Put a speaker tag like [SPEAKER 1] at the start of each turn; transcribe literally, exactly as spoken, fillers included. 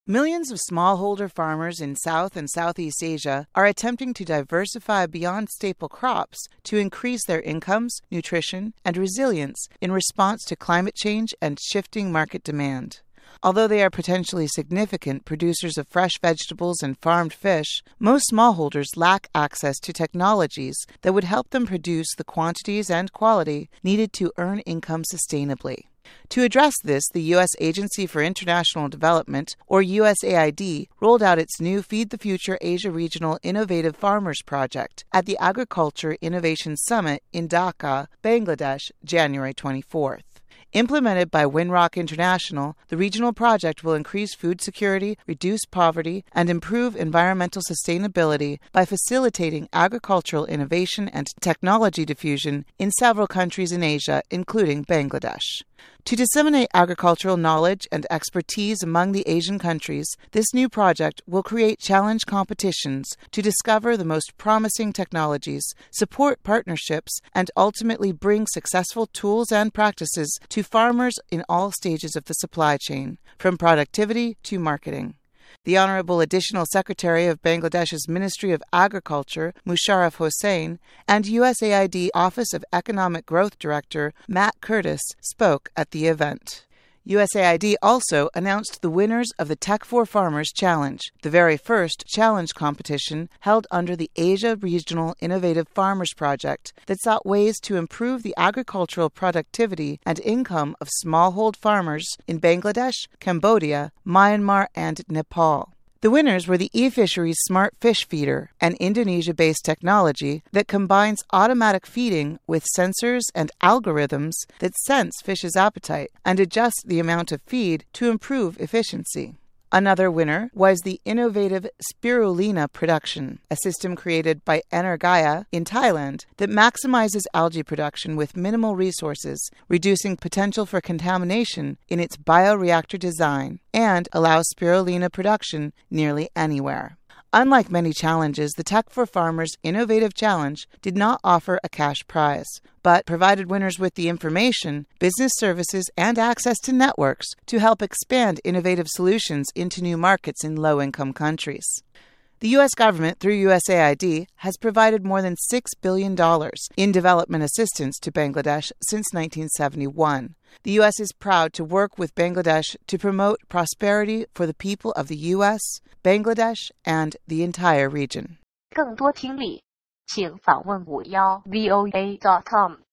[SPEAKER 1] Millions of smallholder farmers in South and Southeast Asia are attempting to diversify beyond staple crops to increase their incomes, nutrition, and resilience in response to climate change and shifting market demand. Although they are potentially significant producers of fresh vegetables and farmed fish, most smallholders lack access to technologies that would help them produce the quantities and quality needed to earn income sustainably. To address this, the U S Agency for International Development, or U S A I D, rolled out its new Feed the Future Asia Regional Innovative Farmers Project at the Agriculture Innovation Summit in Dhaka, Bangladesh, January twenty-fourth. Implemented by Winrock International, the regional project will increase food security, reduce poverty, and improve environmental sustainability by facilitating agricultural innovation and technology diffusion in several countries in Asia, including Bangladesh. To disseminate agricultural knowledge and expertise among the Asian countries, this new project will create challenge competitions to discover the most promising technologies, support partnerships, and ultimately bring successful tools and practices to farmers in all stages of the supply chain, from productivity to marketing. The Honorable Additional Secretary of Bangladesh's Ministry of Agriculture, Musharraf Hossain, and U S A I D Office of Economic Growth Director, Matt Curtis, spoke at the event. U S A I D also announced the winners of the Tech for Farmers Challenge, the very first challenge competition held under the Asia Regional Innovative Farmers Project that sought ways to improve the agricultural productivity and income of smallhold farmers in Bangladesh, Cambodia, Myanmar, and Nepal. The winners were the eFisheries Smart Fish Feeder, an Indonesia-based technology that combines automatic feeding with sensors and algorithms that sense fish's appetite and adjust the amount of feed to improve efficiency. Another winner was the innovative Spirulina production, a system created by Energaya in Thailand that maximizes algae production with minimal resources, reducing potential for contamination in its bioreactor design, and allows spirulina production nearly anywhere. Unlike many challenges, the Tech for Farmers Innovative Challenge did not offer a cash prize, but provided winners with the information, business services, and access to networks to help expand innovative solutions into new markets in low-income countries. The U S government, through U S A I D, has provided more than six billion dollars in development assistance to Bangladesh since nineteen seventy-one. The U S is proud to work with Bangladesh to promote prosperity for the people of the U S, Bangladesh, and the entire region.
[SPEAKER 2] 更多听力，请访问五幺 V O A dot com。